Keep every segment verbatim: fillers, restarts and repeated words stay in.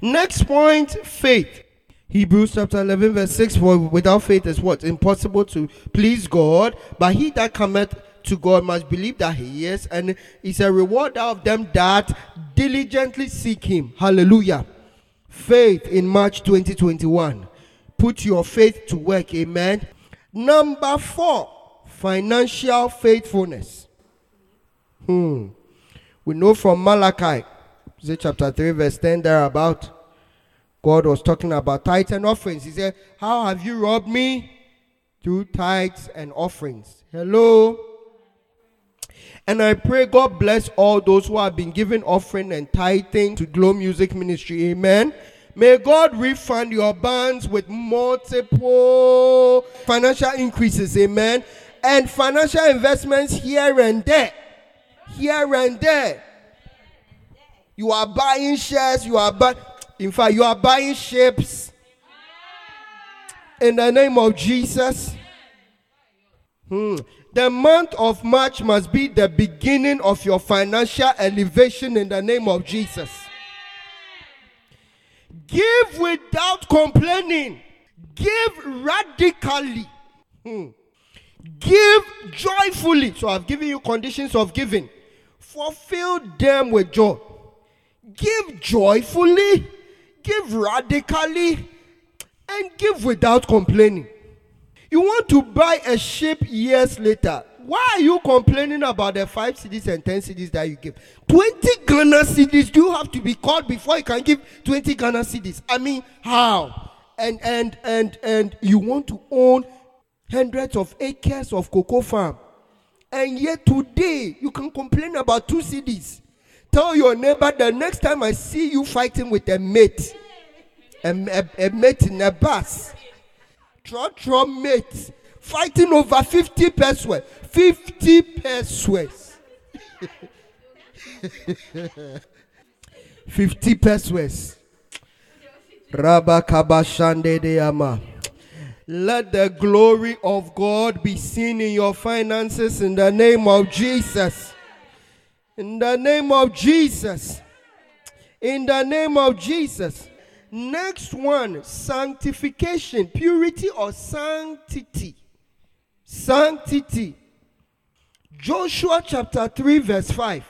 Next point, faith. Hebrews chapter eleven verse six, for without faith is what? Impossible to please God. But he that cometh to God must believe that he is, and is a rewarder of them that diligently seek him. Hallelujah. Faith in March twenty twenty-one. Put your faith to work. Amen. Number four, financial faithfulness. Hmm. We know from Malachi, chapter three, verse ten, thereabout, God was talking about tithes and offerings. He said, how have you robbed me? Through tithes and offerings. Hello? And I pray God bless all those who have been giving offering and tithing to Glow Music Ministry. Amen. May God refund your bands with multiple financial increases. Amen. And financial investments here and there. Here and there. You are buying shares. You are buying. In fact, you are buying ships. In the name of Jesus. Hmm. The month of March must be the beginning of your financial elevation in the name of Jesus. Give without complaining. Give radically. Hmm. Give joyfully. So I've given you conditions of giving. Fulfill them with joy. Give joyfully. Give radically. And give without complaining. You want to buy a ship years later. Why are you complaining about the five cedis and ten cedis that you give? twenty Ghana cedis. Do you have to be called before you can give twenty Ghana cedis? I mean, how? And and and and you want to own hundreds of acres of cocoa farm. And yet today, you can complain about two cedis. Tell your neighbor the next time I see you fighting with a mate, a, a, a mate in a bus, Tro-tro mate, fighting over fifty pesos. fifty pesos. fifty pesos. Rabakabashande de Yama. Let the glory of God be seen in your finances in the name of Jesus. In the name of Jesus. In the name of Jesus. Next one, sanctification, purity or sanctity. Sanctity. Joshua chapter three verse five.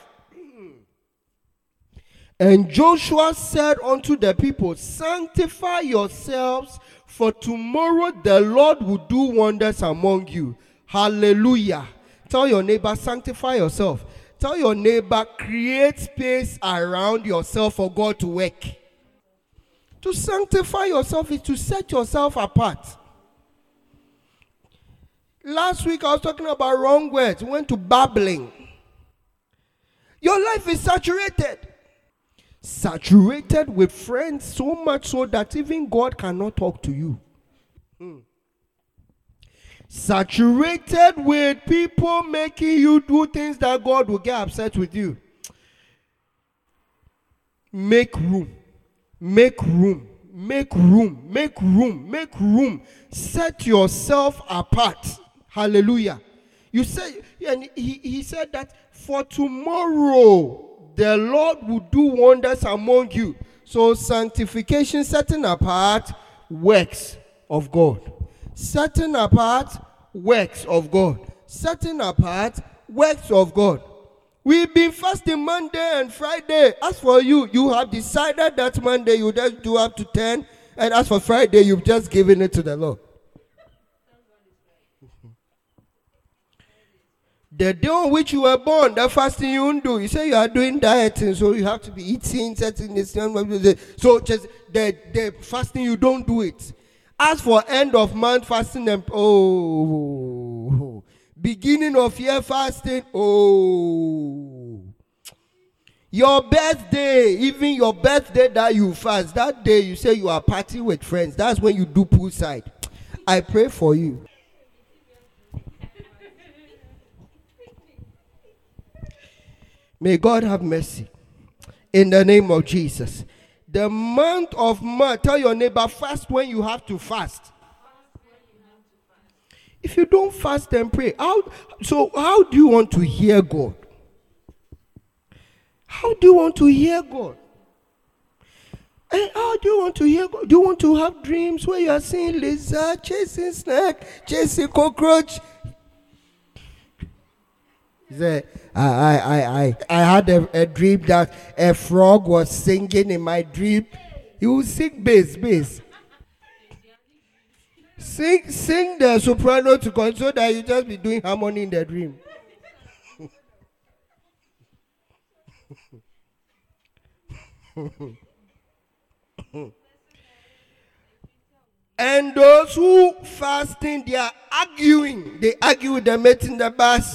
And Joshua said unto the people, sanctify yourselves, for tomorrow the Lord will do wonders among you. Hallelujah. Tell your neighbor, sanctify yourself. Tell your neighbor, create space around yourself for God to work. To sanctify yourself is to set yourself apart. Last week I was talking about wrong words. We went to babbling. Your life is saturated. Saturated with friends, so much so that even God cannot talk to you. Hmm. Saturated with people making you do things that God will get upset with you. Make room. Make room. Make room. Make room. Make room. Set yourself apart. Hallelujah. You say, and he, he said that for tomorrow the Lord will do wonders among you. So sanctification, setting apart, works of God. Setting apart, works of God. Setting apart, works of God. We've been fasting Monday and Friday. As for you, you have decided that Monday you just do up to ten. And as for Friday, you've just given it to the Lord. The day on which you were born, the fasting you won't do. You say you are doing dieting, so you have to be eating certain things. So just the, the fasting, you don't do it. As for end of month fasting, and oh, beginning of year fasting, oh, your birthday, even your birthday that you fast, that day you say you are partying with friends. That's when you do poolside. I pray for you. May God have mercy. In the name of Jesus. The month of March, tell your neighbor, fast when you have to fast. If you don't fast and pray, how, so how do you want to hear God? How do you want to hear God? Hey, oh, do you want to hear? Do you want to have dreams where you are seeing lizard, chasing snake, chasing cockroach? He said, I, I, I, I, I had a, a dream that a frog was singing in my dream. He will sing bass, bass. Sing, sing the soprano to con so that you just be doing harmony in the dream. And those who fasting, they are arguing. They argue with the mate in the bus.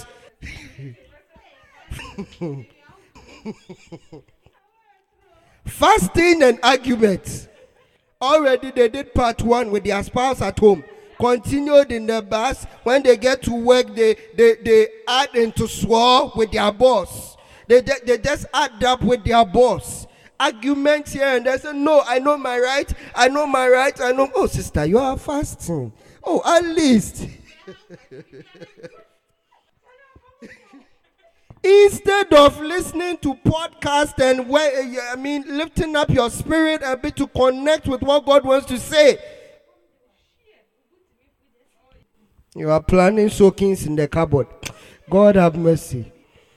Fasting and arguments. Already they did part one with their spouse at home. Continued in the bus. When they get to work, they they, they add into swore with their boss. They, they, they just add up with their boss. Arguments here and they say, no, I know my right. I know my right. I know. Oh, sister, you are fasting. Oh, at least. Instead of listening to podcasts and where, I mean, lifting up your spirit a bit to connect with what God wants to say, you are planning soakings in the cupboard. God have mercy.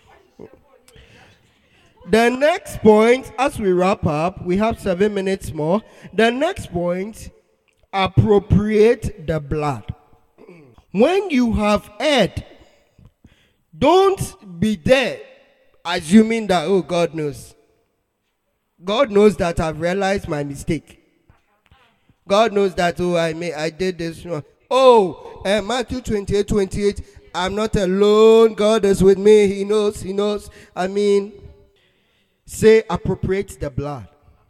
The next point, as we wrap up, we have seven minutes more. The next point, appropriate the blood. When you have heard, don't be there assuming that, oh, God knows. God knows that I've realized my mistake. God knows that, oh, I may, I did this wrong. Oh, uh, Matthew twenty-eight, twenty-eight, I'm not alone. God is with me. He knows, he knows. I mean, say appropriate the blood.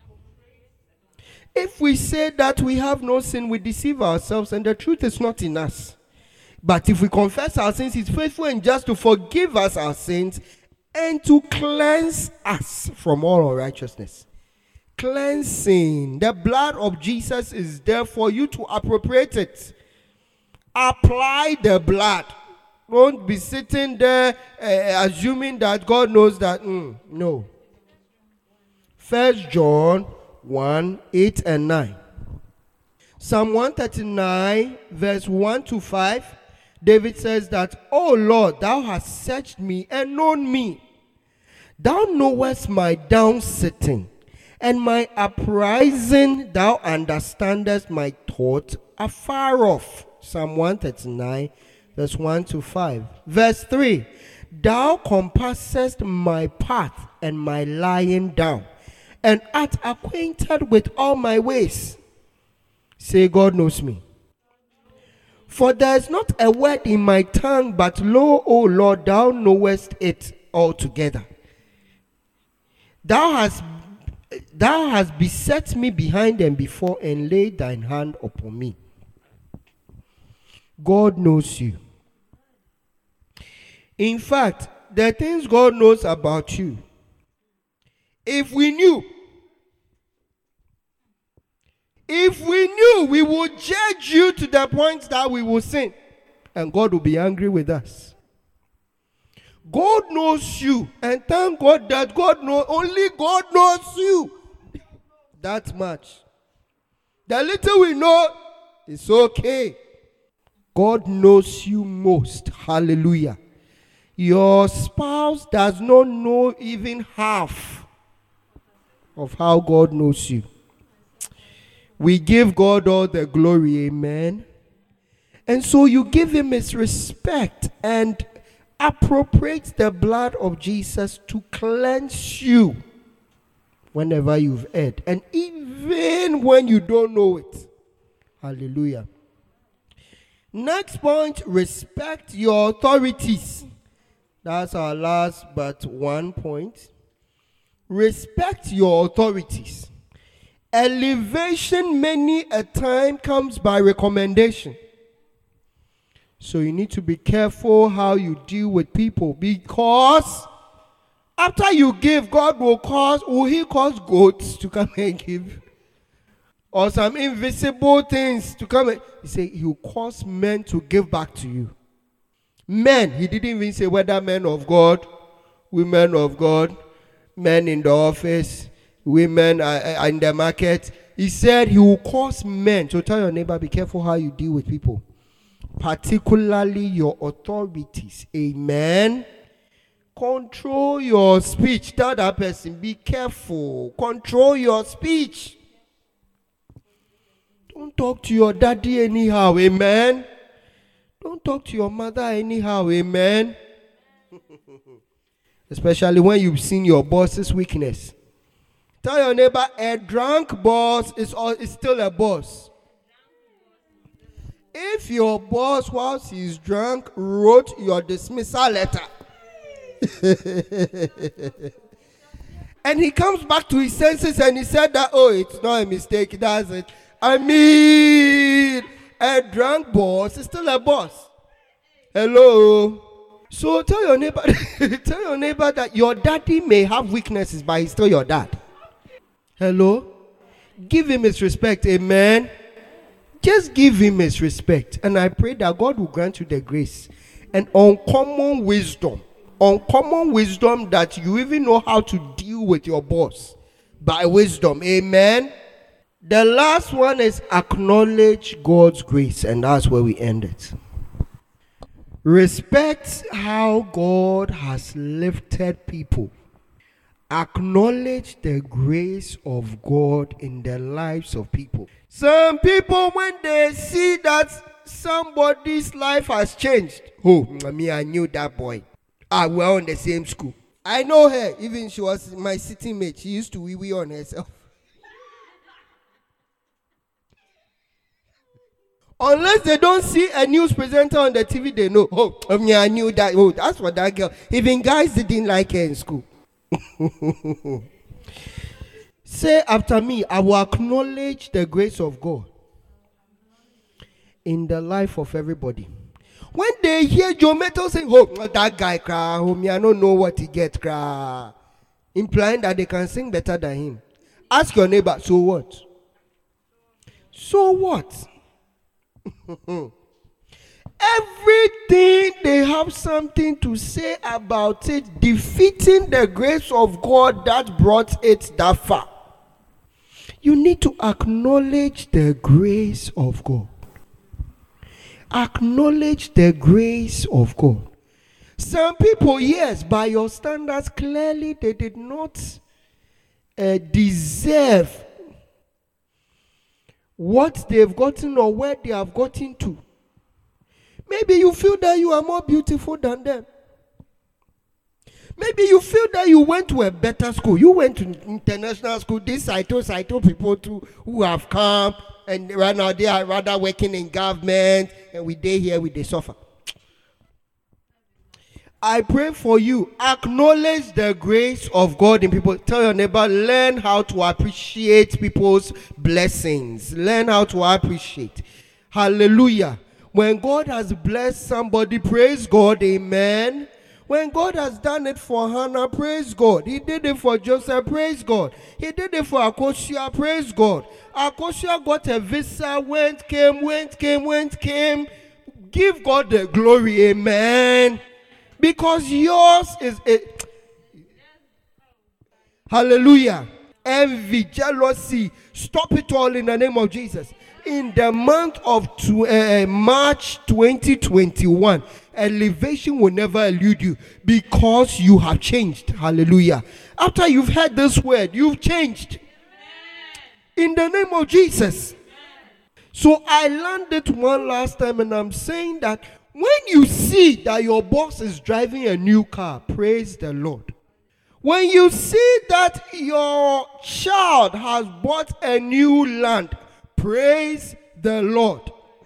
If we say that we have no sin, we deceive ourselves and the truth is not in us. But if we confess our sins, he's faithful and just to forgive us our sins and to cleanse us from all unrighteousness. Cleansing. The blood of Jesus is there for you to appropriate it. Apply the blood. Don't be sitting there uh, assuming that God knows that. Mm, no. First John one, eight and nine. Psalm one thirty-nine, verse one to five. David says that, O Lord, thou hast searched me and known me. Thou knowest my down sitting, and my uprising thou understandest my thought afar off. Psalm one thirty-nine, verse one to five. Verse three. Thou compassest my path and my lying down, and art acquainted with all my ways. Say, God knows me. For there is not a word in my tongue, but lo, O Lord, thou knowest it altogether. Thou hast, thou hast beset me behind and before, and laid thine hand upon me. God knows you. In fact, the things God knows about you, if we knew, If we knew, we would judge you to the point that we will sin. And God will be angry with us. God knows you. And thank God that God knows, only God knows you. That much. The little we know, it's okay. God knows you most. Hallelujah. Your spouse does not know even half of how God knows you. We give God all the glory, amen. And so you give him his respect and appropriate the blood of Jesus to cleanse you whenever you've erred. And even when you don't know it. Hallelujah. Next point, respect your authorities. That's our last but one point. Respect your authorities. Elevation many a time comes by recommendation. So you need to be careful how you deal with people, because after you give, God will cause, will he cause goats to come and give? Or some invisible things to come and, he say he will cause men to give back to you. Men, he didn't even say whether men of God, women of God, men in the office, women are, are in the market. He said he will cause men. So tell your neighbor, be careful how you deal with people, particularly your authorities. Amen. Control your speech. Tell that person, be careful. Control your speech. Don't talk to your daddy anyhow. Amen. Don't talk to your mother anyhow. Amen. Especially when you've seen your boss's weakness. Tell your neighbor, a drunk boss is, all, is still a boss. If your boss, whilst he's drunk, wrote your dismissal letter, and he comes back to his senses and he said that, oh, it's not a mistake, that's it. I mean, a drunk boss is still a boss. Hello. So tell your neighbor, tell your neighbor that your daddy may have weaknesses, but he's still your dad. Hello? Give him his respect. Amen. Just give him his respect. And I pray that God will grant you the grace and uncommon wisdom. Uncommon wisdom that you even know how to deal with your boss by wisdom. Amen. The last one is acknowledge God's grace. And that's where we end it. Respect how God has lifted people. Acknowledge the grace of God in the lives of people. Some people, when they see that somebody's life has changed, oh, me, I knew that boy. Ah, we're on the same school. I know her. Even she was my sitting mate. She used to wee wee on herself. Unless they don't see a news presenter on the T V, they know. Oh, me, I knew that. Oh, that's what that girl. Even guys didn't like her in school. Say after me, I will acknowledge the grace of God in the life of everybody. When they hear Joe Metal saying, oh, that guy cry, oh, me, I don't know what he gets cry, implying that they can sing better than him. Ask your neighbor, so what? So what? Everything they have something to say about it, defeating the grace of God that brought it that far. You need to acknowledge the grace of God. Acknowledge the grace of God. Some people, yes, by your standards, clearly they did not uh, deserve what they've gotten or where they have gotten to. Maybe you feel that you are more beautiful than them. Maybe you feel that you went to a better school. You went to international school. These Saito Saito people too who have come and right now they are rather working in government and we day here we they suffer. I pray for you. Acknowledge the grace of God in people. Tell your neighbor, learn how to appreciate people's blessings. Learn how to appreciate. Hallelujah. When God has blessed somebody, praise God, amen. When God has done it for Hannah, praise God. He did it for Joseph, praise God. He did it for Akosia, praise God. Akosia got a visa, went, came, went, came, went, came. Give God the glory, amen. Because yours is a... Hallelujah. Envy, jealousy, stop it all in the name of Jesus. In the month of tw- uh, March twenty twenty-one, elevation will never elude you because you have changed. Hallelujah. After you've heard this word, you've changed. In the name of Jesus. So I learned it one last time and I'm saying that when you see that your boss is driving a new car, praise the Lord. When you see that your child has bought a new land, praise the Lord.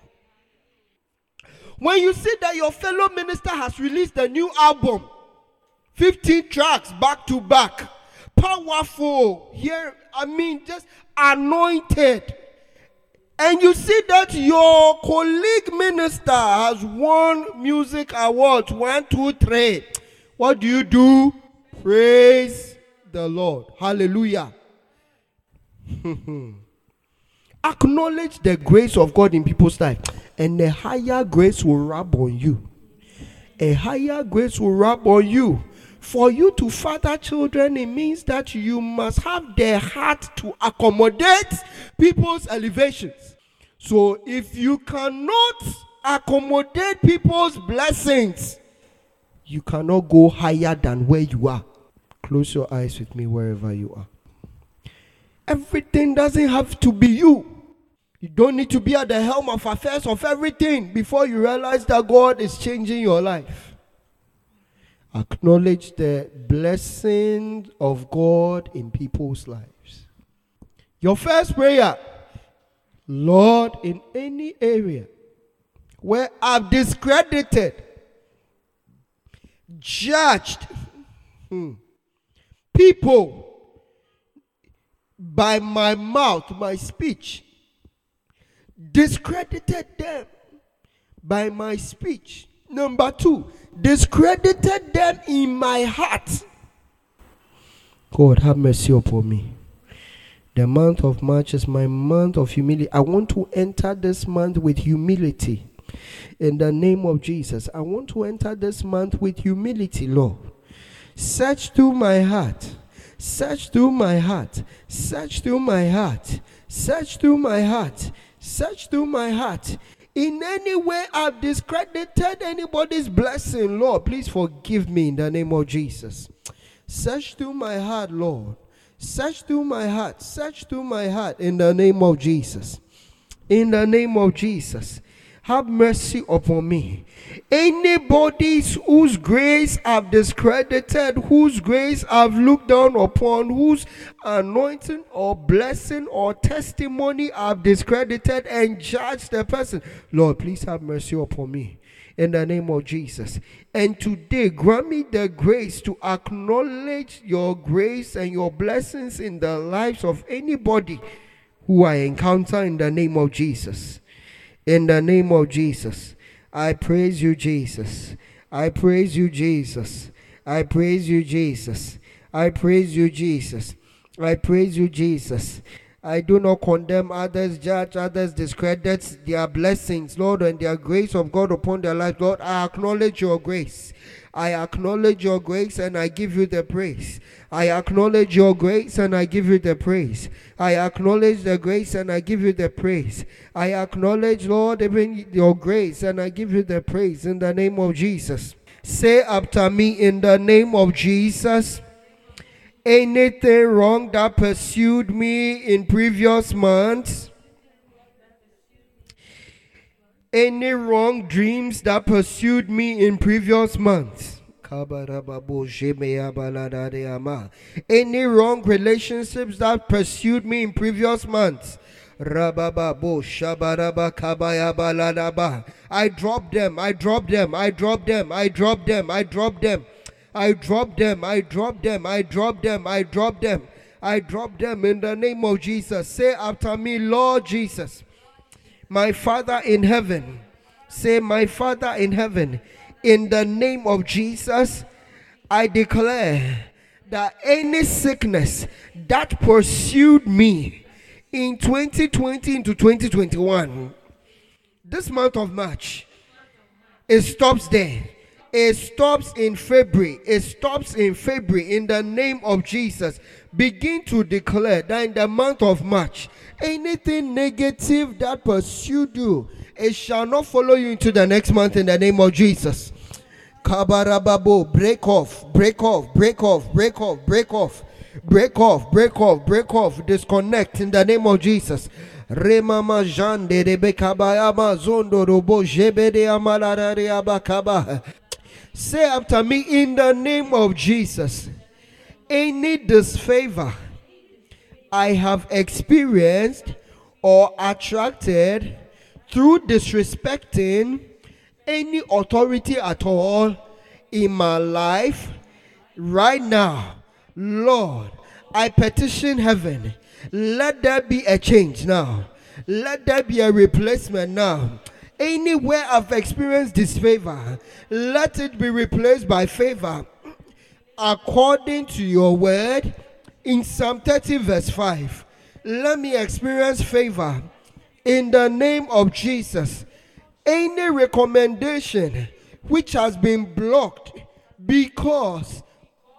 When you see that your fellow minister has released a new album, fifteen tracks back to back, powerful, here, I mean, just anointed. And you see that your colleague minister has won music awards, one, two, three. What do you do? Praise the Lord. Hallelujah. Acknowledge the grace of God in people's life, and a higher grace will rub on you. A higher grace will rub on you. For you to father children, it means that you must have the heart to accommodate people's elevations. So if you cannot accommodate people's blessings, you cannot go higher than where you are. Close your eyes with me wherever you are. Everything doesn't have to be you. You don't need to be at the helm of affairs of everything before you realize that God is changing your life. Acknowledge the blessing of God in people's lives. Your first prayer, Lord, in any area where I've discredited, judged hmm, people by my mouth, my speech, discredited them by my speech. Number two, discredited them in my heart. God, have mercy upon me. The month of March is my month of humility. I want to enter this month with humility. In the name of Jesus, I want to enter this month with humility, Lord. Search through my heart. Search through my heart. Search through my heart. Search through my heart. Search through my heart. In any way I've discredited anybody's blessing, Lord, please forgive me in the name of Jesus. Search through my heart, Lord. Search through my heart. Search through my heart in the name of Jesus. In the name of Jesus. Have mercy upon me. Anybody whose grace I've discredited, whose grace I've looked down upon, whose anointing or blessing or testimony I've discredited and judged the person, Lord, please have mercy upon me in the name of Jesus. And today, grant me the grace to acknowledge your grace and your blessings in the lives of anybody who I encounter in the name of Jesus. In the name of Jesus, I praise you, Jesus. I praise you, Jesus. I praise you, Jesus. I praise you, Jesus. I praise you, Jesus. I do not condemn others, judge others, discredit their blessings, Lord, and their grace of God upon their life. Lord, I acknowledge your grace. I acknowledge your grace and I give you the praise. I acknowledge your grace and I give you the praise. I acknowledge the grace and I give you the praise. I acknowledge, Lord, even your grace and I give you the praise in the name of Jesus. Say after me, in the name of Jesus, anything wrong that pursued me in previous months, any wrong dreams that pursued me in previous months, any wrong relationships that pursued me in previous months, I drop them, I drop them, I drop them, I drop them, I drop them. I drop them, I drop them, I drop them, I drop them, I drop them in the name of Jesus. Say after me, Lord Jesus, my Father in heaven. Say, my Father in heaven, in the name of Jesus, I declare that any sickness that pursued me in twenty twenty into twenty twenty-one, this month of March, it stops there. It stops in February. It stops in February in the name of Jesus. Begin to declare that in the month of March, anything negative that pursued you, it shall not follow you into the next month in the name of Jesus. Kabarababo, break off, break off, break off, break off, break off, break off, break off, break off, disconnect in the name of Jesus. Remama jande rebeka bayama zondo robo jebede amalare abakaba. Say after me, in the name of Jesus, any disfavor I have experienced or attracted through disrespecting any authority at all in my life, right now, Lord, I petition heaven, let there be a change now. Let there be a replacement now. Anywhere I've experienced disfavor, let it be replaced by favor. According to your word, in Psalm thirty verse five, let me experience favor in the name of Jesus. Any recommendation which has been blocked because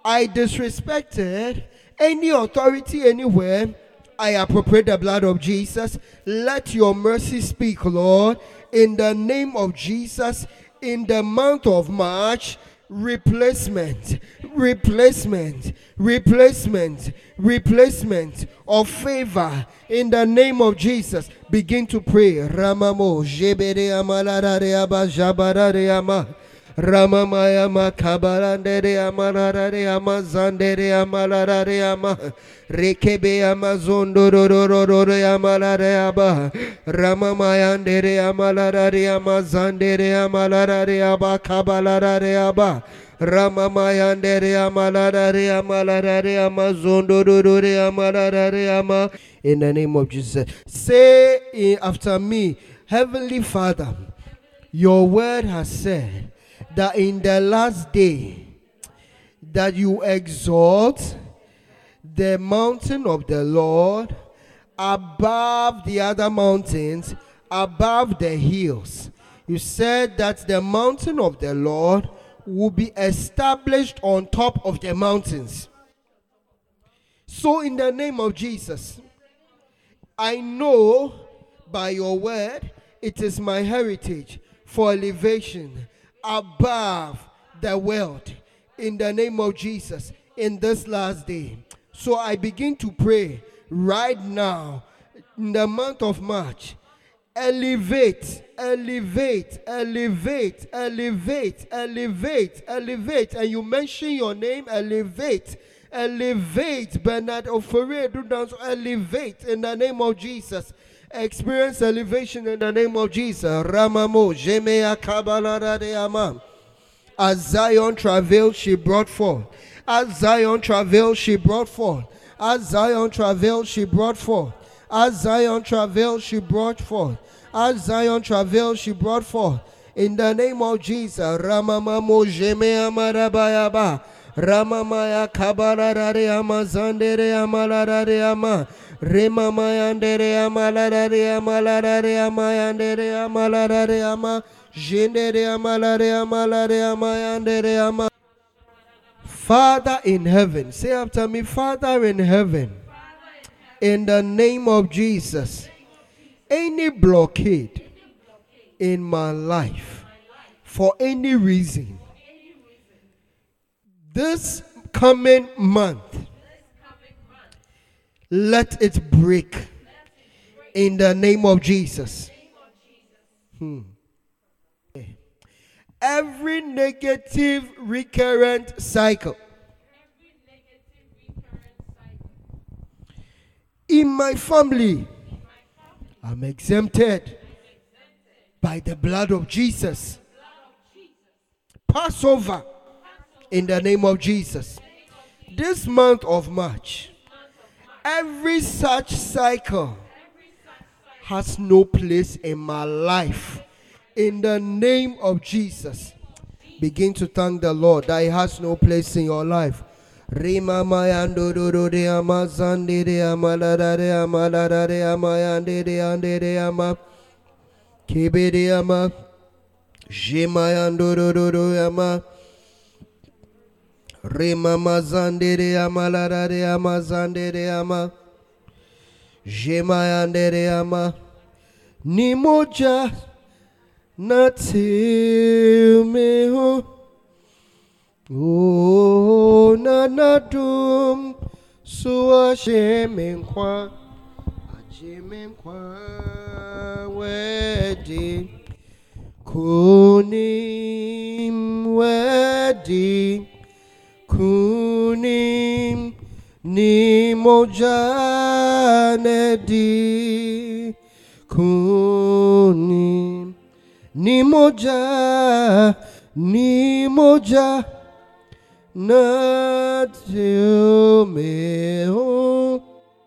I disrespected any authority anywhere, I appropriate the blood of Jesus. Let your mercy speak, Lord, in the name of Jesus. In the month of March, replacement, replacement, replacement, replacement of favor in the name of Jesus. Begin to pray. Ramamo jebere amalarare abajabarare ama Ramamaya makabarandere amarare amazandere amalarare ama rekebe amazondorororore amalare aba Ramamayandere amalarare amazandere amalarare aba kabalarare aba Ramamayandere amalarare amalarare amazondororore amalarare ama. In the name of Jesus, say after me, Heavenly Father, your word has said that in the last day that you exalt the mountain of the Lord above the other mountains, above the hills. You said that the mountain of the Lord will be established on top of the mountains. So in the name of Jesus, I know by your word it is my heritage for elevation above the world in the name of Jesus in this last day. So I begin to pray right now in the month of March. Elevate, elevate, elevate, elevate, elevate, elevate. And you mention your name, elevate. Elevate, Bernard Ofore, do dance, elevate in the name of Jesus. Experience elevation in the name of Jesus. Ramamo, Jemea Kabbalah de Amam. As Zion travailed, she brought forth. As Zion travailed, she brought forth. As Zion travailed, she brought forth. As Zion travailed, she brought forth. As Zion travailed, she brought forth. In the name of Jesus. Ramamamo, Jemea Marabayaba. Ramamaya Kabarare Amazandere Amalarare Ama Remamayandere Amalarare Amalarare Amayandere Amalarare Ama Jendere Amalare Amalare Amayandere Ama. Father in heaven, say after me, Father in heaven, in the name of Jesus, any blockade in my life for any reason, this coming month, let it break in the name of Jesus. Hmm. Every negative recurrent cycle in my family, I'm exempted by the blood of Jesus. Passover. In the name of Jesus. This month of March, every such cycle has no place in my life. In the name of Jesus. Begin to thank the Lord that He has no place in your life. Rima mayando do de amazande de amalada de amalada de amayande de ande de ama kebe de ama jimayando do do ama Rema mazandere amalarare amazandere ama Jemayandere ama Nimoja Natimeho O nanadum Suwa shemenkwa Ajemenkwa Wedi Kunim Wedi Kunim ni moja nedi Kunim ni moja ni moja na teo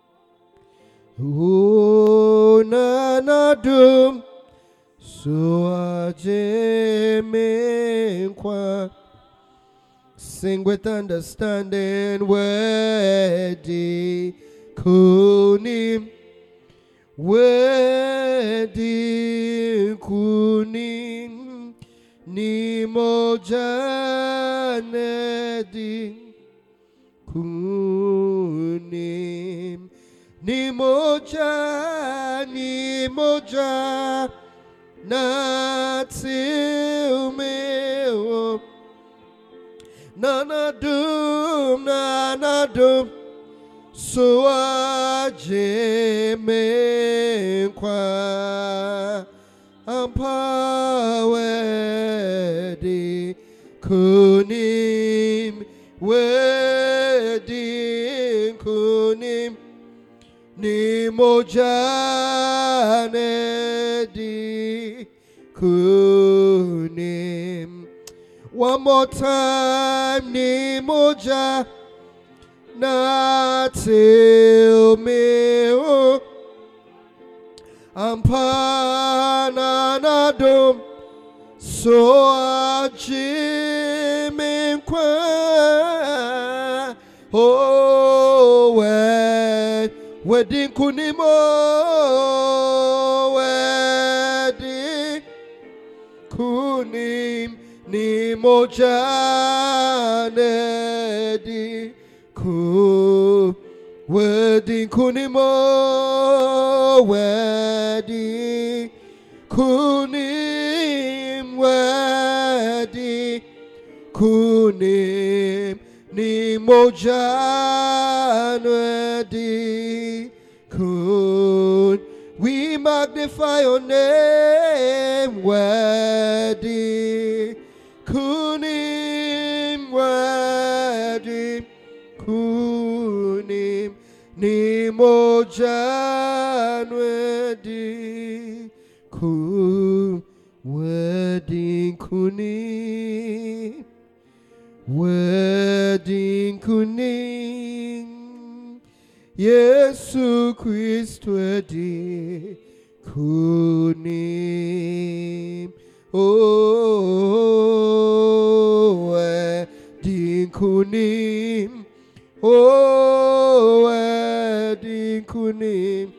o na na dum so ajemenkwa. Sing with understanding, wedi kunim, wedi kunim, ni moja nedi moja ni moja na tilmeo nanadum nanadum so ajeme kwa ampawedi kunim wedi kunim ni mojane di kunim. One more time, ni moja na till me oh ampana dom so ajime kwa oh we wedding kunimo wedding kunim ni mojane di ku wedding kunimo wedding kunim wedding kunim ni mojan wedding kun. We magnify your name wedding kunim wedding kunim ni mojan wedding kun wedding kunim wedding kunim Yesu Kristo wedding kunim oh wedding kunim oh wedding kunim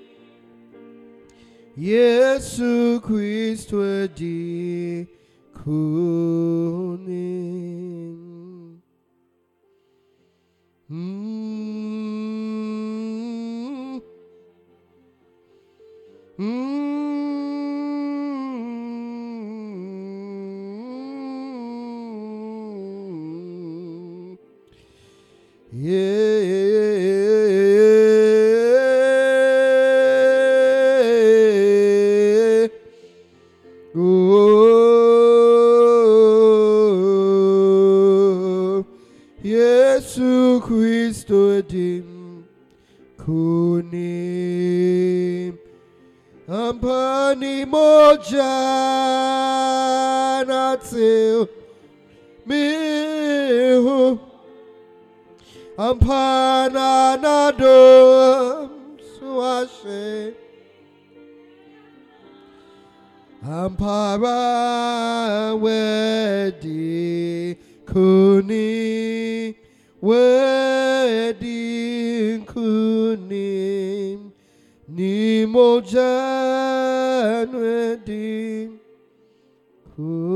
Yesu Kristo wedding kunim. Mm. Mm. Yeah. Oh. Yesu Kristo dim kunim ampani moja natil mihu ampana nadom suashe ampara wedi kunim wedding kunim ni mojan wedding kunim.